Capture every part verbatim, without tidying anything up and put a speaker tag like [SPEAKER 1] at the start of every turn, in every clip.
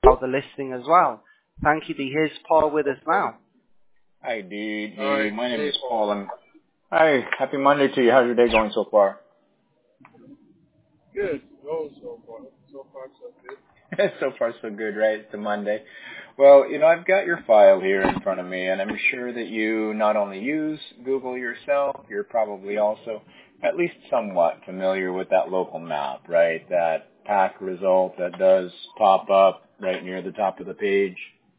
[SPEAKER 1] about the listing as well. Thank you, Dee. Here's Paul with us now.
[SPEAKER 2] Hi, Dee. Dee.
[SPEAKER 3] All right.
[SPEAKER 2] My name
[SPEAKER 3] Hey,
[SPEAKER 2] is Paul. And hi, happy Monday to you. How's your day going so far?
[SPEAKER 3] Good. Oh, so far. So far, so good.
[SPEAKER 2] So far, so good, right? It's a Monday. Well, you know, I've got your file here in front of me, and I'm sure that you not only use Google yourself, you're probably also at least somewhat familiar with that local map, right? That pack result that does pop up right near the top of the page.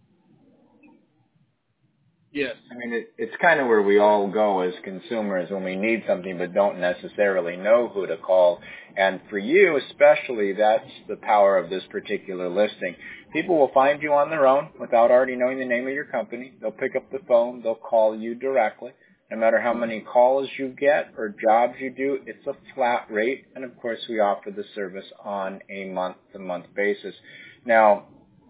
[SPEAKER 3] Yes.
[SPEAKER 2] I mean, it, it's kind of where we all go as consumers when we need something but don't necessarily know who to call. And for you especially, that's the power of this particular listing. People will find you on their own without already knowing the name of your company. They'll pick up the phone. They'll call you directly. No matter how many calls you get or jobs you do, it's a flat rate. And, of course, we offer the service on a month-to-month basis. Now,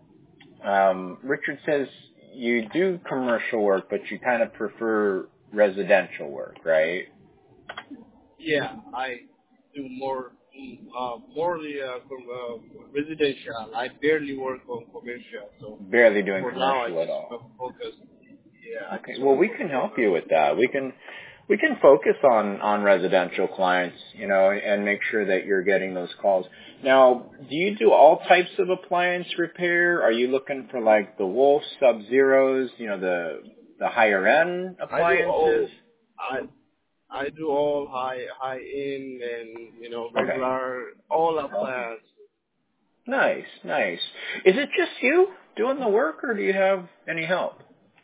[SPEAKER 2] um, Richard says you do commercial work, but you kind of prefer residential work, right?
[SPEAKER 3] Yeah, I do more, uh, more the uh, com- uh, residential. I barely work on commercial, so
[SPEAKER 2] Barely doing
[SPEAKER 3] for now I
[SPEAKER 2] commercial at
[SPEAKER 3] just
[SPEAKER 2] all.
[SPEAKER 3] focus. Yeah. I
[SPEAKER 2] Okay.
[SPEAKER 3] just
[SPEAKER 2] Well, we
[SPEAKER 3] focus
[SPEAKER 2] can
[SPEAKER 3] on,
[SPEAKER 2] help
[SPEAKER 3] uh,
[SPEAKER 2] you with that. We can we can focus on on residential clients, you know, and make sure that you're getting those calls. Now, do you do all types of appliance repair? Are you looking for like the Wolf Sub-Zeros, you know, the the higher end
[SPEAKER 3] I do all.
[SPEAKER 2] appliances?
[SPEAKER 3] I I do all high high end and you know
[SPEAKER 2] Okay.
[SPEAKER 3] regular all
[SPEAKER 2] Okay.
[SPEAKER 3] appliances.
[SPEAKER 2] Nice, nice. Is it just you doing the work, or do you have any help?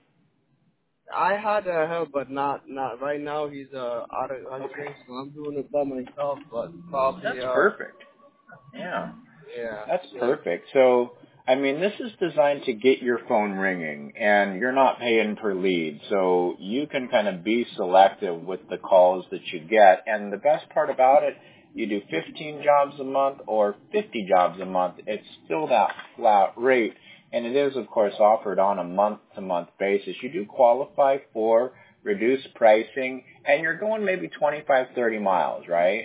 [SPEAKER 3] I had uh, help, but not not right now. He's uh out of
[SPEAKER 2] Okay.
[SPEAKER 3] country, so I'm doing it by myself. But probably
[SPEAKER 2] That's
[SPEAKER 3] uh
[SPEAKER 2] perfect. Yeah.
[SPEAKER 3] yeah
[SPEAKER 2] That's
[SPEAKER 3] yeah.
[SPEAKER 2] perfect. So, I mean, this is designed to get your phone ringing, and you're not paying per lead, so you can kind of be selective with the calls that you get. And the best part about it, you do fifteen jobs a month or fifty jobs a month, it's still that flat rate, and it is, of course, offered on a month-to-month basis. You do qualify for reduced pricing, and you're going maybe twenty-five, thirty miles, right?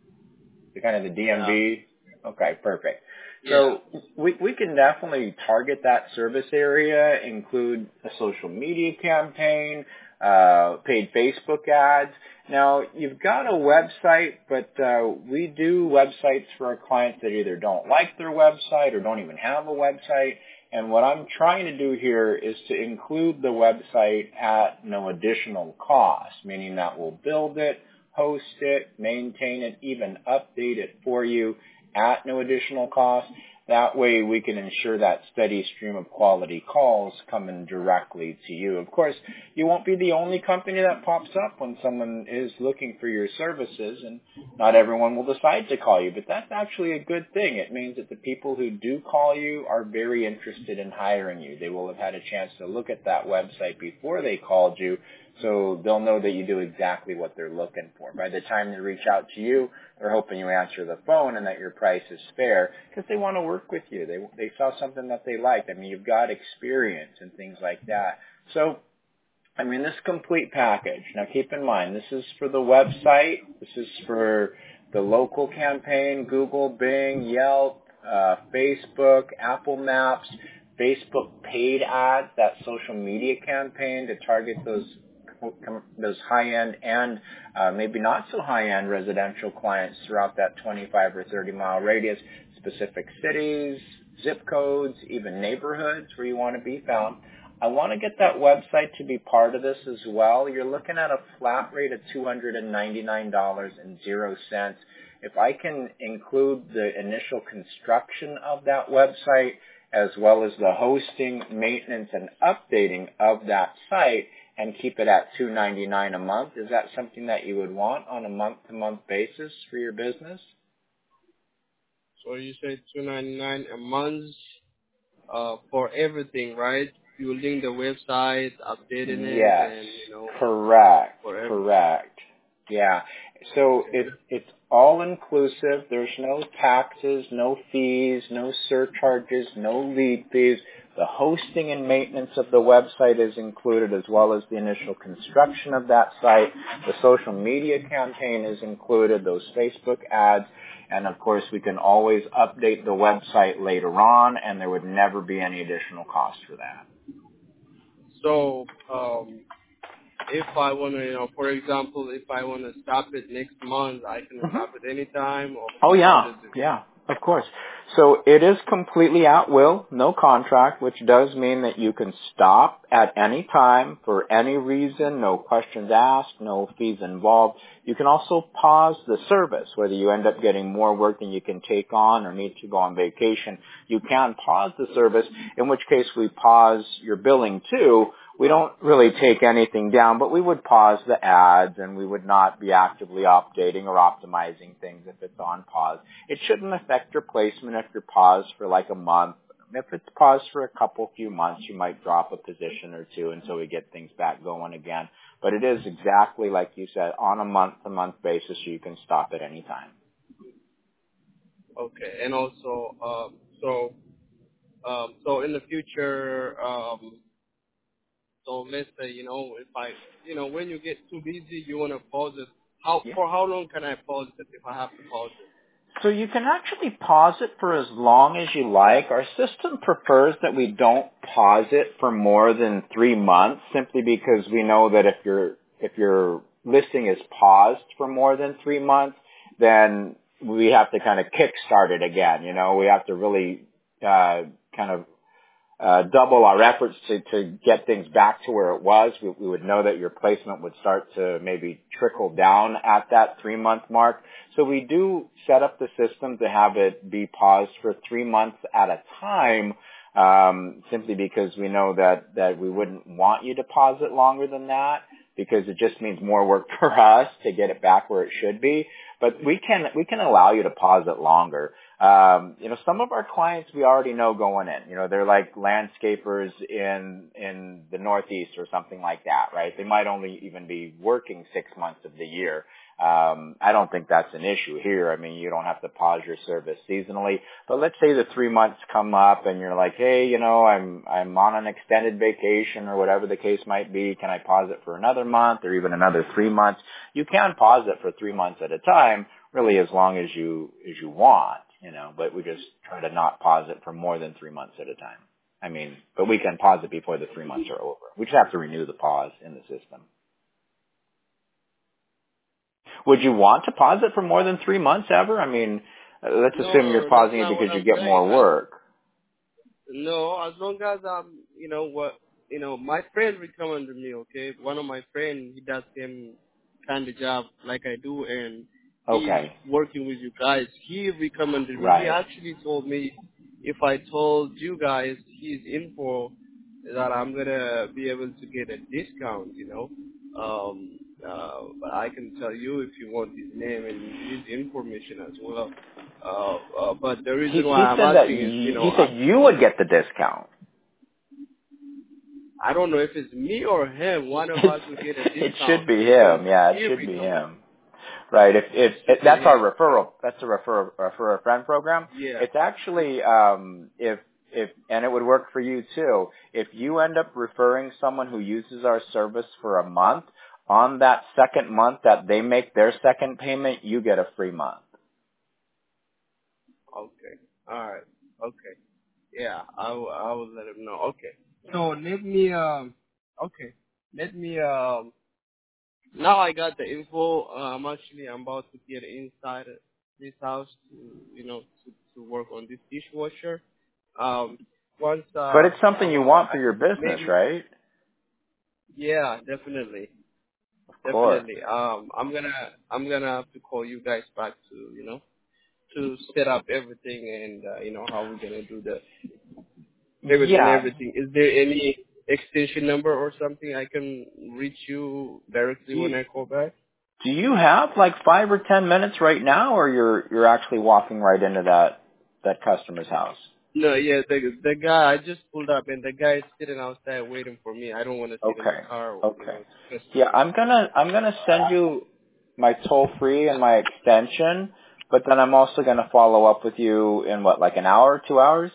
[SPEAKER 2] The kind of the
[SPEAKER 3] Yeah.
[SPEAKER 2] D M V. Okay, perfect.
[SPEAKER 3] Yeah.
[SPEAKER 2] So we we can definitely target that service area, include a social media campaign, uh, paid Facebook ads. Now, you've got a website, but uh, we do websites for our clients that either don't like their website or don't even have a website. And what I'm trying to do here is to include the website at no additional cost, meaning that we'll build it, host it, maintain it, even update it for you at no additional cost. That way we can ensure that steady stream of quality calls coming directly to you. Of course, you won't be the only company that pops up when someone is looking for your services, and not everyone will decide to call you, but that's actually a good thing. It means that the people who do call you are very interested in hiring you. They will have had a chance to look at that website before they called you, so they'll know that you do exactly what they're looking for. By the time they reach out to you, they're hoping you answer the phone and that your price is fair because they want to work with you. They they saw something that they liked. I mean, you've got experience and things like that. So, I mean, this complete package. Now, keep in mind, this is for the website. This is for the local campaign, Google, Bing, Yelp, uh, Facebook, Apple Maps, Facebook paid ads, that social media campaign to target those those high-end and uh, maybe not so high-end residential clients throughout that twenty-five or thirty mile radius, specific cities, zip codes, even neighborhoods where you want to be found. I want to get that website to be part of this as well. You're looking at a flat rate of two hundred ninety-nine dollars and zero cents. If I can include the initial construction of that website as well as the hosting, maintenance, and updating of that site, and keep it at two hundred ninety-nine dollars a month, is that something that you would want on a month-to-month basis for your business?
[SPEAKER 3] So you say two ninety nine a month uh for everything, right? Building the website, updating it,
[SPEAKER 2] Yes,
[SPEAKER 3] and you know
[SPEAKER 2] correct,
[SPEAKER 3] for everything.
[SPEAKER 2] correct. Yeah, so
[SPEAKER 3] Okay.
[SPEAKER 2] it, it's all inclusive. There's no taxes, no fees, no surcharges, no lead fees. The hosting and maintenance of the website is included, as well as the initial construction of that site. The social media campaign is included, those Facebook ads. And of course, we can always update the website later on, and there would never be any additional cost for that.
[SPEAKER 3] So, um, if I want to, you know, for example, if I want to stop it next month, I can
[SPEAKER 2] Mm-hmm.
[SPEAKER 3] stop it anytime, or
[SPEAKER 2] Oh
[SPEAKER 3] how
[SPEAKER 2] yeah,
[SPEAKER 3] does it?
[SPEAKER 2] yeah, of course. So it is completely at will, no contract, which does mean that you can stop at any time for any reason, no questions asked, no fees involved. You can also pause the service, whether you end up getting more work than you can take on or need to go on vacation. You can pause the service, in which case we pause your billing too. We don't really take anything down, but we would pause the ads and we would not be actively updating or optimizing things if it's on pause. It shouldn't affect your placement if you're paused for like a month. If it's paused for a couple few months, you might drop a position or two until we get things back going again. But it is exactly like you said, on a month-to-month basis, you can stop at any time.
[SPEAKER 3] Okay, and also, um, so, um, so in the future, um, so let's say, you know, if I, you know, when you get too busy, you want to pause it. How
[SPEAKER 2] Yeah.
[SPEAKER 3] for how long can I pause it if I have to pause it?
[SPEAKER 2] So you can actually pause it for as long as you like. Our system prefers that we don't pause it for more than three months, simply because we know that if your if your listing is paused for more than three months, then we have to kind of kickstart it again. You know, we have to really uh, kind of uh, double our efforts to, to get things back to where it was. We, we would know that your placement would start to maybe trickle down at that three month mark. So we do set up the system to have it be paused for three months at a time, um, simply because we know that, that we wouldn't want you to pause it longer than that, because it just means more work for us to get it back where it should be. But we can, we can allow you to pause it longer. Um, you know, some of our clients we already know going in. You know, they're like landscapers in in the Northeast or something like that, right? They might only even be working six months of the year. Um, I don't think that's an issue here. I mean, you don't have to pause your service seasonally. But let's say the three months come up and you're like, hey, you know, I'm I'm on an extended vacation or whatever the case might be. Can I pause it for another month or even another three months? You can pause it for three months at a time, really as long as you as you want. You know, but we just try to not pause it for more than three months at a time. I mean, but we can pause it before the three months are over. We just have to renew the pause in the system. Would you want to pause it for more than three months ever? I mean, uh, let's assume you're
[SPEAKER 3] No, that's
[SPEAKER 2] pausing it
[SPEAKER 3] not what
[SPEAKER 2] because you
[SPEAKER 3] I'm
[SPEAKER 2] get
[SPEAKER 3] saying.
[SPEAKER 2] more
[SPEAKER 3] I,
[SPEAKER 2] work.
[SPEAKER 3] no, as long as I'm, you know what, you know, my friend recommended me. Okay, one of my friends, he does same kind of job like I do, and he's
[SPEAKER 2] Okay.
[SPEAKER 3] working with you guys. He recommended me. He
[SPEAKER 2] Right.
[SPEAKER 3] actually told me if I told you guys his info that I'm gonna be able to get a discount. You know, um, uh, but I can tell you if you want his name and his information as well. Uh, uh, but the
[SPEAKER 2] He
[SPEAKER 3] reason why
[SPEAKER 2] he
[SPEAKER 3] I'm
[SPEAKER 2] said that
[SPEAKER 3] asking is, you
[SPEAKER 2] y-
[SPEAKER 3] know,
[SPEAKER 2] he
[SPEAKER 3] I,
[SPEAKER 2] said you would get the discount.
[SPEAKER 3] I don't know if it's me or him. One of us will get a
[SPEAKER 2] It should
[SPEAKER 3] discount
[SPEAKER 2] be
[SPEAKER 3] because
[SPEAKER 2] him. Yeah, it
[SPEAKER 3] he
[SPEAKER 2] should be
[SPEAKER 3] recommended.
[SPEAKER 2] him. Right. If, if,
[SPEAKER 3] It
[SPEAKER 2] if
[SPEAKER 3] should be
[SPEAKER 2] that's our
[SPEAKER 3] him.
[SPEAKER 2] referral, that's a refer refer a friend program.
[SPEAKER 3] Yeah.
[SPEAKER 2] It's actually um, if if and it would work for you too. If you end up referring someone who uses our service for a month, on that second month that they make their second payment, you get a free month.
[SPEAKER 3] Okay. All right. Okay. Yeah, I will. I will let him know. Okay. So let me. Um. Okay. Let me. Um. Now I got the info. Uh, I'm actually. I'm about to get inside this house to, you know, to to work on this dishwasher. Um. Once.
[SPEAKER 2] But
[SPEAKER 3] Uh.
[SPEAKER 2] it's something you
[SPEAKER 3] Uh.
[SPEAKER 2] want for your business,
[SPEAKER 3] Maybe.
[SPEAKER 2] right?
[SPEAKER 3] Yeah. Definitely.
[SPEAKER 2] Of course.
[SPEAKER 3] Definitely. Um. I'm gonna. I'm gonna have to call you guys back to, you know, to set up everything and, uh, you know, how we're gonna do the payment and
[SPEAKER 2] Yeah.
[SPEAKER 3] everything. Is there any extension number or something I can reach you directly
[SPEAKER 2] Do
[SPEAKER 3] when
[SPEAKER 2] you,
[SPEAKER 3] I call back?
[SPEAKER 2] do you have like five or ten minutes right now, or you're you're actually walking right into that that customer's house?
[SPEAKER 3] No, yeah, the the guy I just pulled up and the guy is sitting outside waiting for me. I don't want to sit in the
[SPEAKER 2] Okay.
[SPEAKER 3] car, you
[SPEAKER 2] Okay.
[SPEAKER 3] know. Just,
[SPEAKER 2] Yeah, I'm gonna I'm gonna send you my toll free and my extension, but then I'm also gonna follow up with you in what, like an hour, two hours?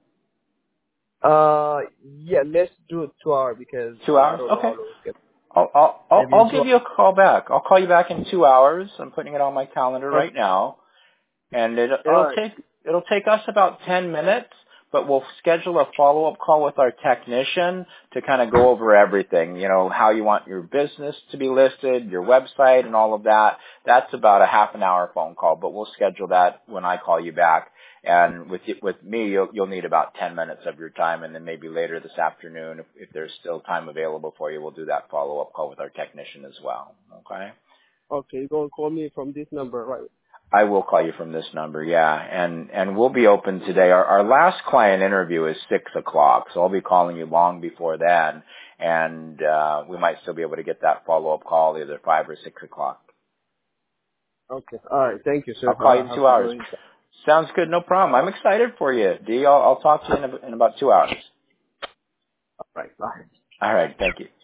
[SPEAKER 3] uh, yeah, let's do it two hour because
[SPEAKER 2] Two
[SPEAKER 3] uh, I
[SPEAKER 2] hours?
[SPEAKER 3] don't know how
[SPEAKER 2] Okay.
[SPEAKER 3] long it's gonna.
[SPEAKER 2] I'll I'll I'll,
[SPEAKER 3] Maybe in
[SPEAKER 2] I'll
[SPEAKER 3] two.
[SPEAKER 2] give you a call back. I'll call you back in two hours. I'm putting it on my calendar
[SPEAKER 3] Okay.
[SPEAKER 2] right now. and it,
[SPEAKER 3] All
[SPEAKER 2] it'll
[SPEAKER 3] right.
[SPEAKER 2] take it'll take us about ten minutes. But we'll schedule a follow-up call with our technician to kind of go over everything, you know, how you want your business to be listed, your website, and all of that. That's about a half an hour phone call, but we'll schedule that when I call you back. And with with me, you'll, you'll need about ten minutes of your time, and then maybe later this afternoon, if, if there's still time available for you, we'll do that follow-up call with our technician as well. Okay?
[SPEAKER 3] Okay, you're going to call me from this number, right?
[SPEAKER 2] I will call you from this number, yeah, and and we'll be open today. Our, our last client interview is six o'clock, so I'll be calling you long before then, and uh, we might still be able to get that follow-up call either five or six o'clock.
[SPEAKER 3] Okay. All right. Thank you, sir.
[SPEAKER 2] I'll call you
[SPEAKER 3] I'll
[SPEAKER 2] in
[SPEAKER 3] have
[SPEAKER 2] two
[SPEAKER 3] to
[SPEAKER 2] hours.
[SPEAKER 3] go in.
[SPEAKER 2] Sounds good, no problem. I'm excited for you, Dee. I'll, I'll talk to you in, a, in about two hours.
[SPEAKER 3] All right. Bye.
[SPEAKER 2] All right, thank you.